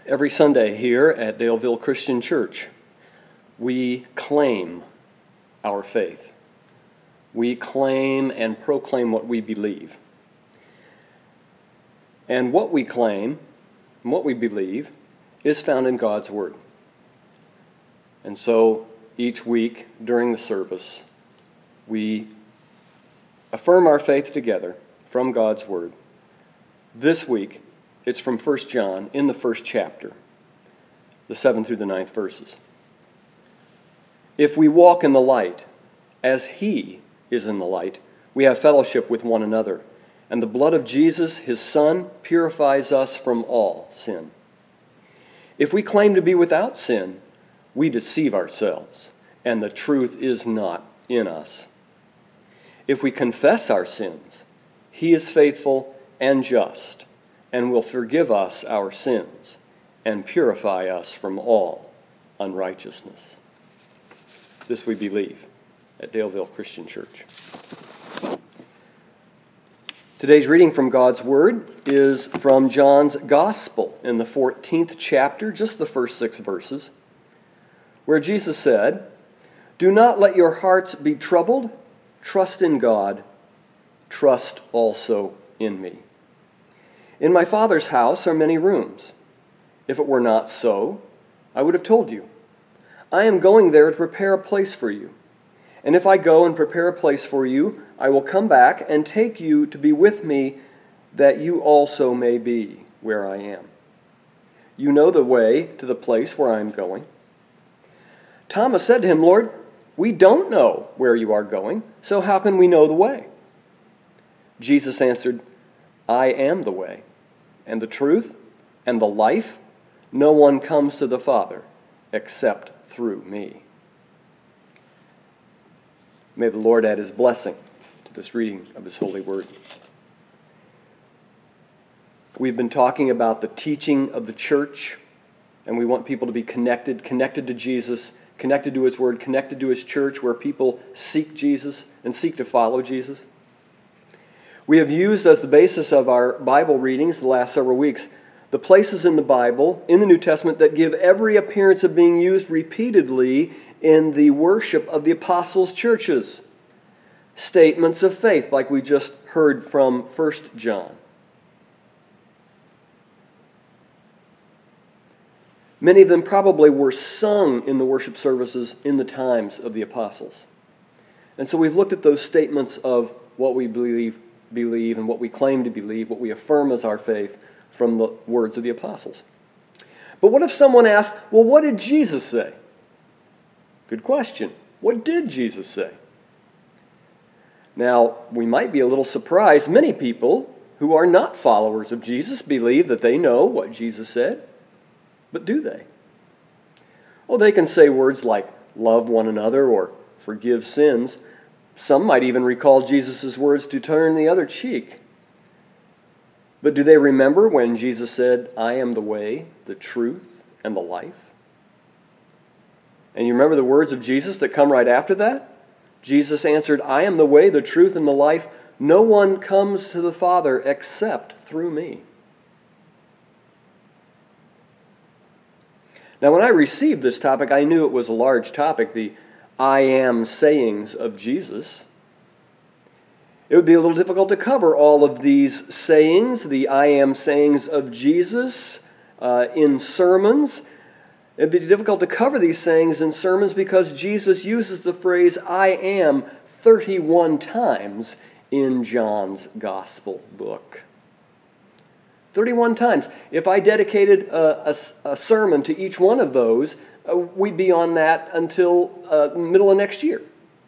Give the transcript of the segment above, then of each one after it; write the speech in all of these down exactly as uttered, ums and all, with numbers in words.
Every Sunday here at Daleville Christian Church, we claim our faith. We claim and proclaim what we believe. And what we claim and what we believe is found in God's Word. And so each week during the service, we affirm our faith together from God's Word. This week, it's from First John in the first chapter, the seventh through the ninth verses. If we walk in the light, as He is in the light, we have fellowship with one another, and the blood of Jesus, His Son, purifies us from all sin. If we claim to be without sin, we deceive ourselves, and the truth is not in us. If we confess our sins, He is faithful and just, and will forgive us our sins and purify us from all unrighteousness. This we believe at Daleville Christian Church. Today's reading from God's Word is from John's Gospel in the fourteenth chapter, just the first six verses, where Jesus said, "Do not let your hearts be troubled. Trust in God. Trust also in me. In my Father's house are many rooms. If it were not so, I would have told you. I am going there to prepare a place for you. And if I go and prepare a place for you, I will come back and take you to be with me, that you also may be where I am. You know the way to the place where I am going." Thomas said to him, "Lord, we don't know where you are going, so how can we know the way?" Jesus answered, "I am the way, and the truth, and the life. No one comes to the Father except through me." May the Lord add His blessing to this reading of His holy word. We've been talking about the teaching of the church, and we want people to be connected, connected to Jesus, connected to His word, connected to His church, where people seek Jesus and seek to follow Jesus. We have used as the basis of our Bible readings the last several weeks the places in the Bible, in the New Testament, that give every appearance of being used repeatedly in the worship of the apostles' churches. Statements of faith, like we just heard from First John. Many of them probably were sung in the worship services in the times of the apostles. And so we've looked at those statements of what we believe, believe and what we claim to believe, what we affirm as our faith from the words of the apostles. But what if someone asked, well, what did Jesus say? Good question. What did Jesus say? Now, we might be a little surprised. Many people who are not followers of Jesus believe that they know what Jesus said. But do they? Well, they can say words like love one another or forgive sins. Some might even recall Jesus' words to turn the other cheek. But do they remember when Jesus said, "I am the way, the truth, and the life"? And you remember the words of Jesus that come right after that? Jesus answered, "I am the way, the truth, and the life. No one comes to the Father except through me." Now, when I received this topic, I knew it was a large topic, the I am sayings of Jesus. It would be a little difficult to cover all of these sayings, the I am sayings of Jesus, uh, in sermons. It would be difficult to cover these sayings in sermons because Jesus uses the phrase I am thirty-one times in John's Gospel book. thirty-one times. If I dedicated a, a, a sermon to each one of those, uh, we'd be on that until uh, the middle of next year.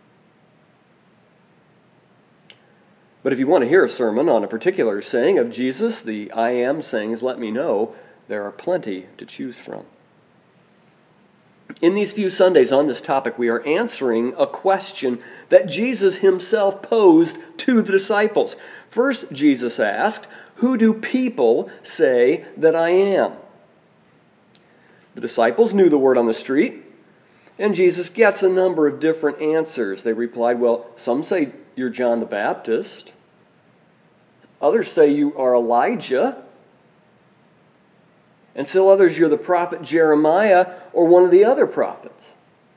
But if you want to hear a sermon on a particular saying of Jesus, the I am sayings, let me know. There are plenty to choose from. In these few Sundays on this topic, we are answering a question that Jesus himself posed to the disciples. First, Jesus asked, "Who do people say that I am?" The disciples knew the word on the street, and Jesus gets a number of different answers. They replied, well, some say you're John the Baptist. Others say you are Elijah. And still others, you're the prophet Jeremiah or one of the other prophets.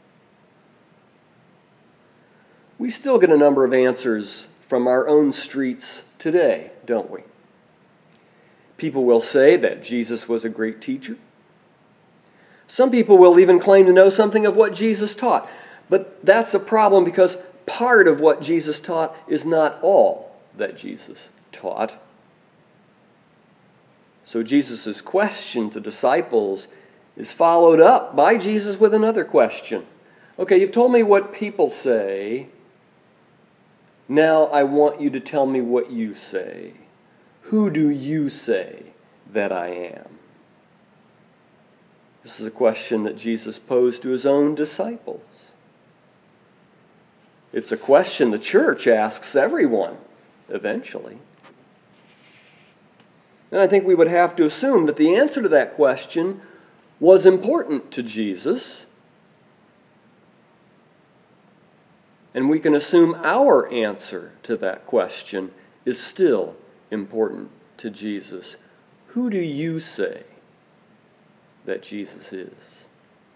We still get a number of answers from our own streets today, don't we? People will say that Jesus was a great teacher. Some people will even claim to know something of what Jesus taught. But that's a problem because part of what Jesus taught is not all that Jesus taught. So Jesus' question to disciples is followed up by Jesus with another question. Okay, you've told me what people say. Now I want you to tell me what you say. Who do you say that I am? This is a question that Jesus posed to his own disciples. It's a question the church asks everyone, eventually. And I think we would have to assume that the answer to that question was important to Jesus. And we can assume our answer to that question is still important to Jesus. Who do you say that Jesus is?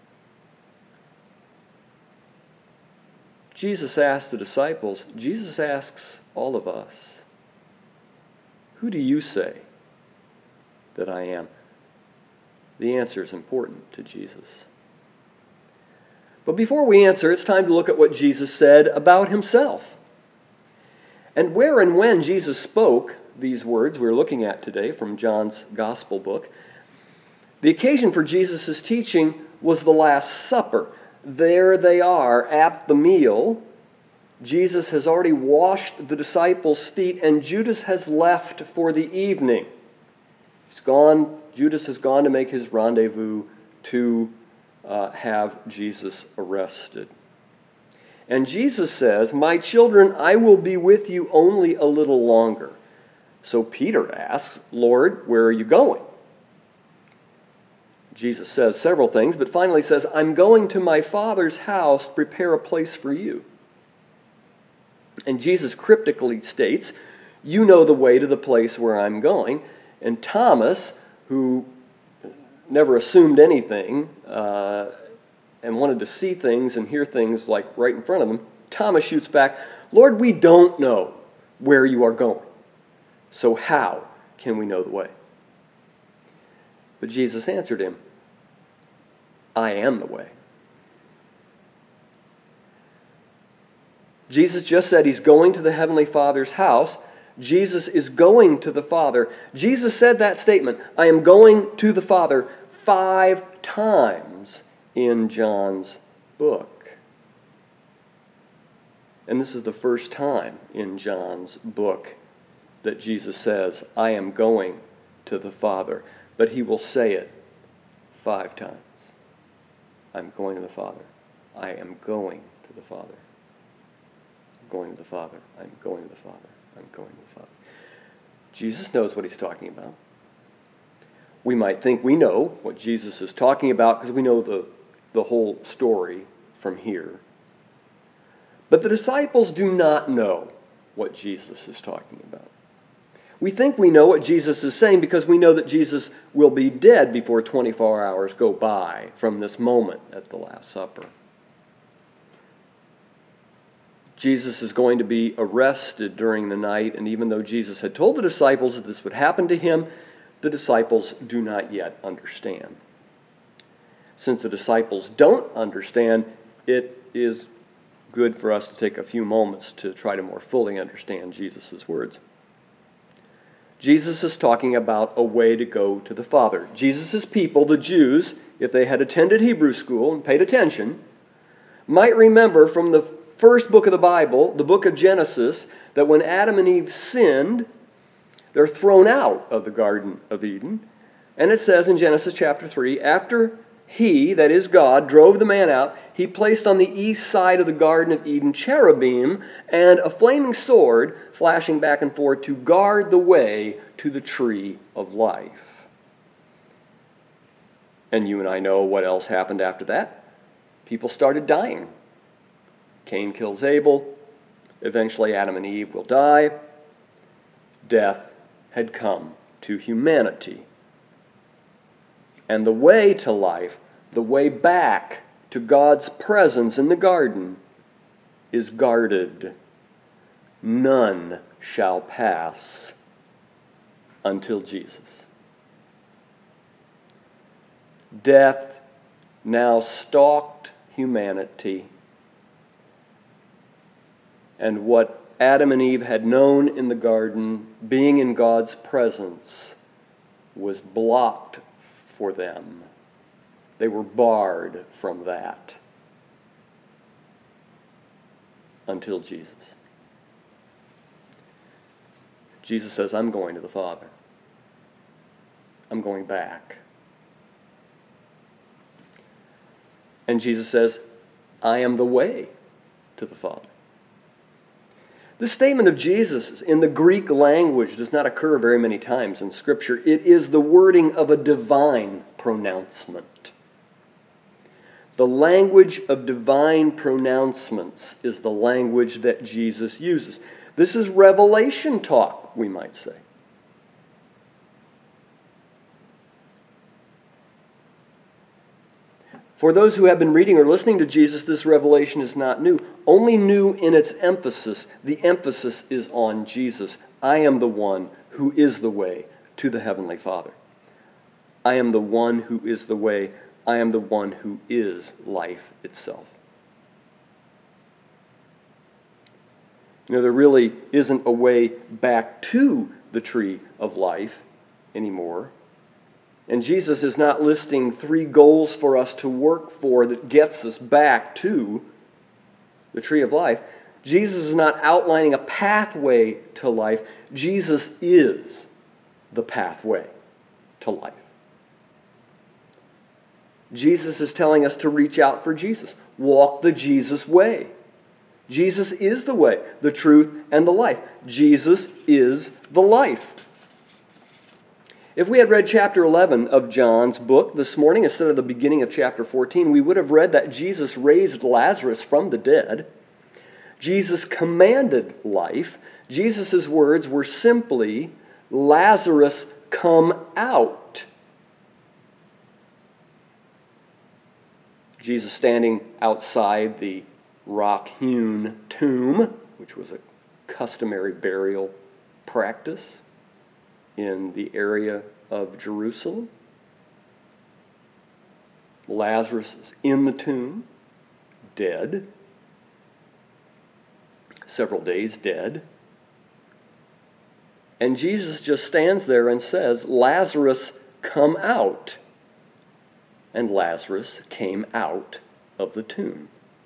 Jesus asked the disciples, Jesus asks all of us, who do you say that I am? The answer is important to Jesus. But before we answer, it's time to look at what Jesus said about himself. And where and when Jesus spoke these words we're looking at today from John's Gospel book, the occasion for Jesus' teaching was the Last Supper. There they are at the meal. Jesus has already washed the disciples' feet, and Judas has left for the evening. He's gone, Judas has gone to make his rendezvous to uh, have Jesus arrested. And Jesus says, "My children, I will be with you only a little longer." So Peter asks, "Lord, where are you going?" Jesus says several things, but finally says, "I'm going to my Father's house to prepare a place for you." And Jesus cryptically states, "You know the way to the place where I'm going." And Thomas, who never assumed anything uh, and wanted to see things and hear things like right in front of him, Thomas shoots back, "Lord, we don't know where you are going. So how can we know the way?" But Jesus answered him, "I am the way." Jesus just said he's going to the Heavenly Father's house. Jesus is going to the Father. Jesus said that statement, "I am going to the Father," five times in John's book. And this is the first time in John's book that Jesus says, "I am going to the Father." But he will say it five times. I'm going to the Father. I am going to the Father. I'm going to the Father. I'm going to the Father. I'm going to the Father. Jesus knows what he's talking about. We might think we know what Jesus is talking about because we know the, the whole story from here. But the disciples do not know what Jesus is talking about. We think we know what Jesus is saying because we know that Jesus will be dead before twenty-four hours go by from this moment at the Last Supper. Jesus is going to be arrested during the night, and even though Jesus had told the disciples that this would happen to him, the disciples do not yet understand. Since the disciples don't understand, it is good for us to take a few moments to try to more fully understand Jesus' words. Jesus is talking about a way to go to the Father. Jesus' people, the Jews, if they had attended Hebrew school and paid attention, might remember from the first book of the Bible, the book of Genesis, that when Adam and Eve sinned, they're thrown out of the Garden of Eden. And it says in Genesis chapter three, after he, that is God, drove the man out, he placed on the east side of the Garden of Eden cherubim and a flaming sword flashing back and forth to guard the way to the tree of life. And you and I know what else happened after that. People started dying. Cain kills Abel. Eventually Adam and Eve will die. Death had come to humanity. And the way to life, the way back to God's presence in the garden, is guarded. None shall pass until Jesus. Death now stalked humanity, and what Adam and Eve had known in the garden, being in God's presence, was blocked for them. They were barred from that until Jesus. Jesus says, I'm going to the Father. I'm going back. And Jesus says, I am the way to the Father. This statement of Jesus in the Greek language does not occur very many times in Scripture. It is the wording of a divine pronouncement. The language of divine pronouncements is the language that Jesus uses. This is revelation talk, we might say. For those who have been reading or listening to Jesus, this revelation is not new, only new in its emphasis. The emphasis is on Jesus. I am the one who is the way to the Heavenly Father. I am the one who is the way. I am the one who is life itself. You know, there really isn't a way back to the tree of life anymore. And Jesus is not listing three goals for us to work for that gets us back to the tree of life. Jesus is not outlining a pathway to life. Jesus is the pathway to life. Jesus is telling us to reach out for Jesus. Walk the Jesus way. Jesus is the way, the truth, and the life. Jesus is the life. If we had read chapter eleven of John's book this morning instead of the beginning of chapter fourteen, we would have read that Jesus raised Lazarus from the dead. Jesus commanded life. Jesus' words were simply, Lazarus, come out. Jesus standing outside the rock-hewn tomb, which was a customary burial practice in the area of Jerusalem. Lazarus is in the tomb, dead, several days dead. And Jesus just stands there and says, Lazarus, come out. And Lazarus came out of the tomb.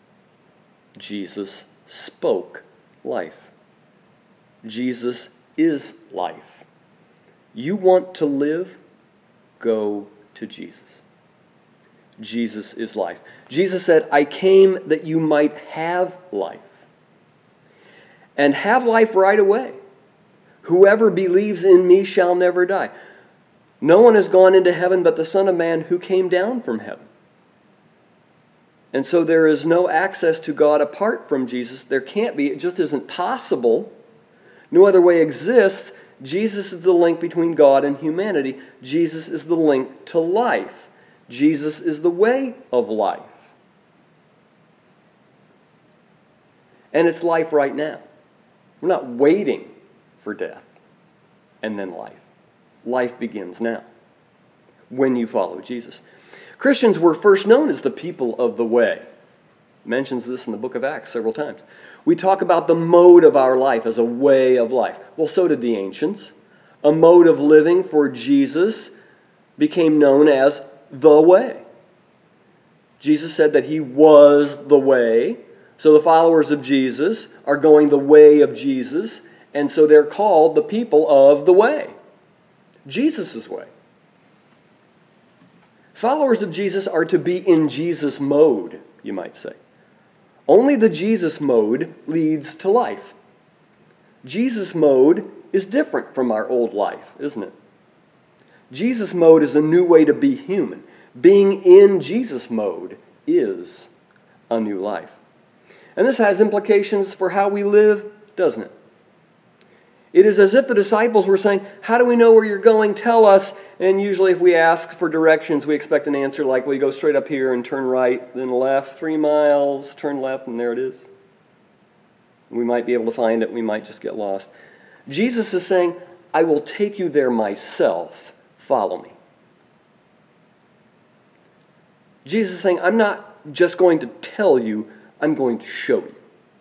Jesus spoke life. Jesus is life. You want to live? Go to Jesus. Jesus is life. Jesus said, I came that you might have life. And have life right away. Whoever believes in me shall never die. No one has gone into heaven but the Son of Man who came down from heaven. And so there is no access to God apart from Jesus. There can't be. It just isn't possible. No other way exists. Jesus is the link between God and humanity. Jesus is the link to life. Jesus is the way of life. And it's life right now. We're not waiting for death and then life. Life begins now when you follow Jesus. Christians were first known as the people of the way. It mentions this in the book of Acts several times. We talk about the mode of our life as a way of life. Well, so did the ancients. A mode of living for Jesus became known as the way. Jesus said that he was the way. So the followers of Jesus are going the way of Jesus, and so they're called the people of the way. Jesus' way. Followers of Jesus are to be in Jesus mode, you might say. Only the Jesus mode leads to life. Jesus mode is different from our old life, isn't it? Jesus mode is a new way to be human. Being in Jesus mode is a new life. And this has implications for how we live, doesn't it? It is as if the disciples were saying, how do we know where you're going? Tell us. And usually if we ask for directions, we expect an answer like, well, you go straight up here and turn right, then left three miles, turn left, and there it is. We might be able to find it. We might just get lost. Jesus is saying, I will take you there myself. Follow me. Jesus is saying, I'm not just going to tell you, I'm going to show you.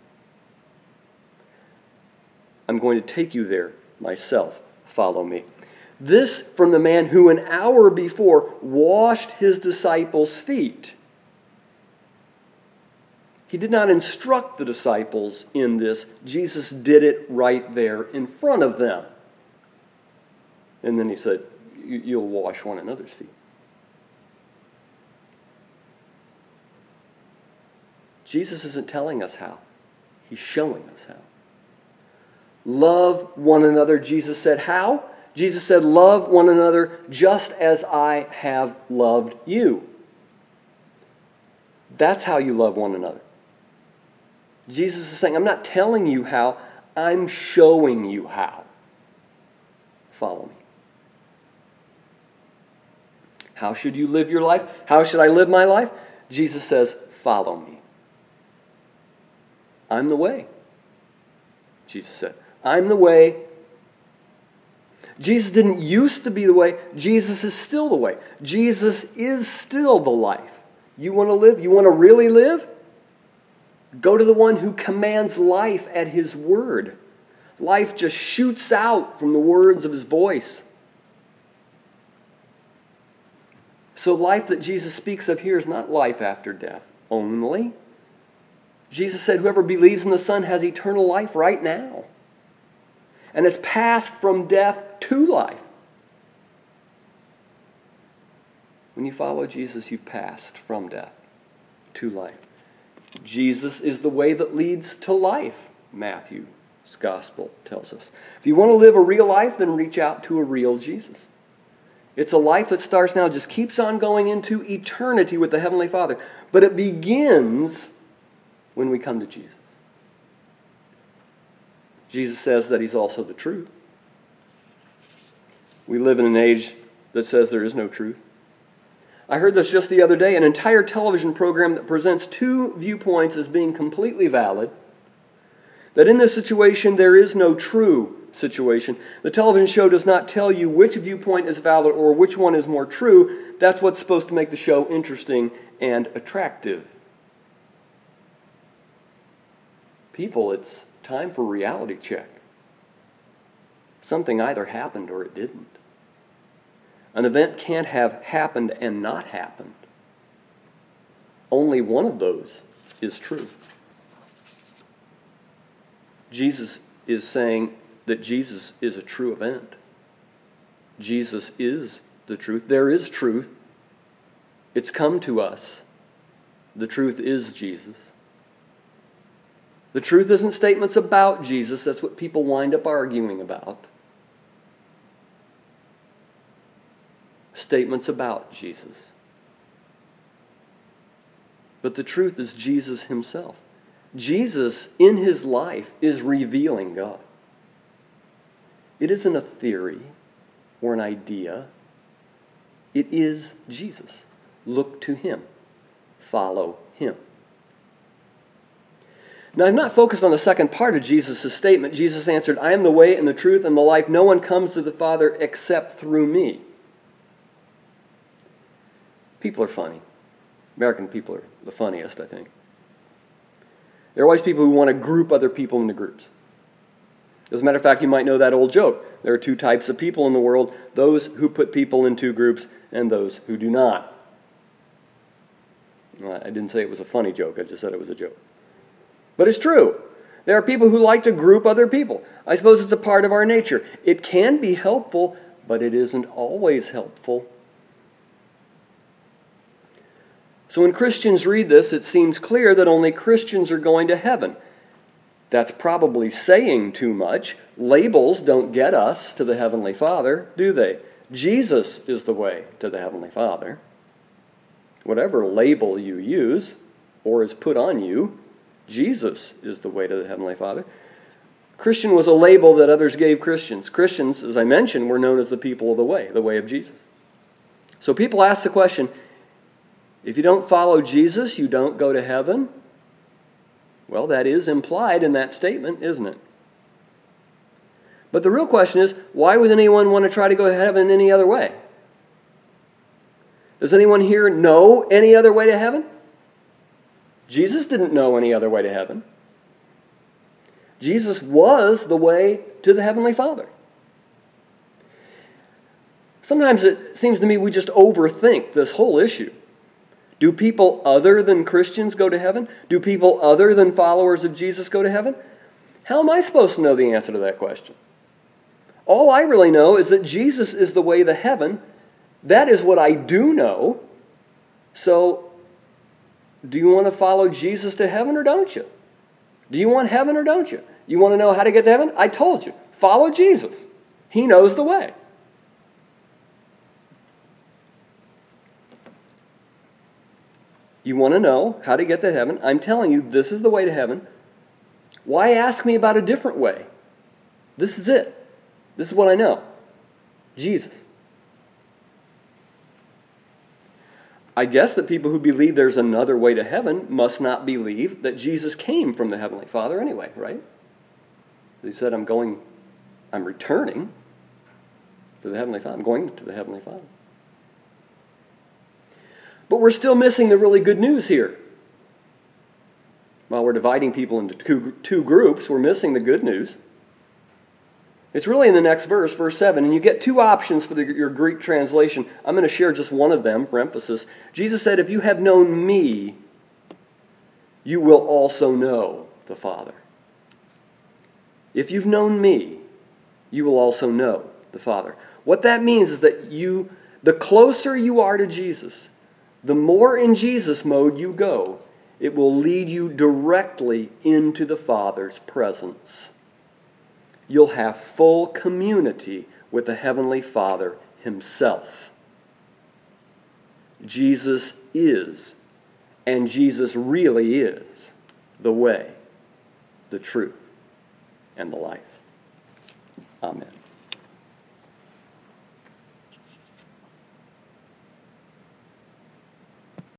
I'm going to take you there myself. Follow me. This from the man who an hour before washed his disciples' feet. He did not instruct the disciples in this. Jesus did it right there in front of them. And then he said, you'll wash one another's feet. Jesus isn't telling us how. He's showing us how. Love one another, Jesus said. How? Jesus said, love one another just as I have loved you. That's how you love one another. Jesus is saying, I'm not telling you how, I'm showing you how. Follow me. How should you live your life? How should I live my life? Jesus says, follow me. I'm the way. Jesus said, I'm the way. Jesus didn't used to be the way. Jesus is still the way. Jesus is still the life. You want to live? You want to really live? Go to the one who commands life at his word. Life just shoots out from the words of his voice. So life that Jesus speaks of here is not life after death only. Jesus said, whoever believes in the Son has eternal life right now. And has passed from death to life. When you follow Jesus, you've passed from death to life. Jesus is the way that leads to life, Matthew's gospel tells us. If you want to live a real life, then reach out to a real Jesus. It's a life that starts now, just keeps on going into eternity with the Heavenly Father. But it begins when we come to Jesus. Jesus says that he's also the truth. We live in an age that says there is no truth. I heard this just the other day, an entire television program that presents two viewpoints as being completely valid, that in this situation there is no true situation. The television show does not tell you which viewpoint is valid or which one is more true. That's what's supposed to make the show interesting and attractive. People, it's time for reality check. Something either happened or it didn't. An event can't have happened and not happened. Only one of those is true. Jesus is saying that Jesus is a true event. Jesus is the truth. There is truth. It's come to us. The truth is Jesus. The truth isn't statements about Jesus. That's what people wind up arguing about. Statements about Jesus. But the truth is Jesus himself. Jesus, in his life, is revealing God. It isn't a theory or an idea. It is Jesus. Look to him. Follow him. Now, I'm not focused on the second part of Jesus' statement. Jesus answered, I am the way and the truth and the life. No one comes to the Father except through me. People are funny. American people are the funniest, I think. There are always people who want to group other people into groups. As a matter of fact, you might know that old joke. There are two types of people in the world, those who put people in two groups and those who do not. Well, I didn't say it was a funny joke, I just said it was a joke. But it's true. There are people who like to group other people. I suppose it's a part of our nature. It can be helpful, but it isn't always helpful. So when Christians read this, it seems clear that only Christians are going to heaven. That's probably saying too much. Labels don't get us to the Heavenly Father, do they? Jesus is the way to the Heavenly Father. Whatever label you use or is put on you, Jesus is the way to the Heavenly Father. Christian was a label that others gave Christians. Christians, as I mentioned, were known as the people of the way, the way of Jesus. So people ask the question, if you don't follow Jesus, you don't go to heaven? Well, that is implied in that statement, isn't it? But the real question is, why would anyone want to try to go to heaven any other way? Does anyone here know any other way to heaven? Jesus didn't know any other way to heaven. Jesus was the way to the Heavenly Father. Sometimes it seems to me we just overthink this whole issue. Do people other than Christians go to heaven? Do people other than followers of Jesus go to heaven? How am I supposed to know the answer to that question? All I really know is that Jesus is the way to heaven. That is what I do know. So, do you want to follow Jesus to heaven or don't you? Do you want heaven or don't you? You want to know how to get to heaven? I told you. Follow Jesus. He knows the way. You want to know how to get to heaven? I'm telling you, this is the way to heaven. Why ask me about a different way? This is it. This is what I know. Jesus. I guess that people who believe there's another way to heaven must not believe that Jesus came from the Heavenly Father anyway, right? He said, I'm going, I'm returning to the Heavenly Father. I'm going to the Heavenly Father. But we're still missing the really good news here. While we're dividing people into two, two groups, we're missing the good news. It's really in the next verse, verse seven, and you get two options for the, your Greek translation. I'm going to share just one of them for emphasis. Jesus said, if you have known me, you will also know the Father. If you've known me, you will also know the Father. What that means is that you, the closer you are to Jesus, the more in Jesus mode you go, it will lead you directly into the Father's presence. You'll have full community with the Heavenly Father Himself. Jesus is, and Jesus really is, the way, the truth, and the life. Amen.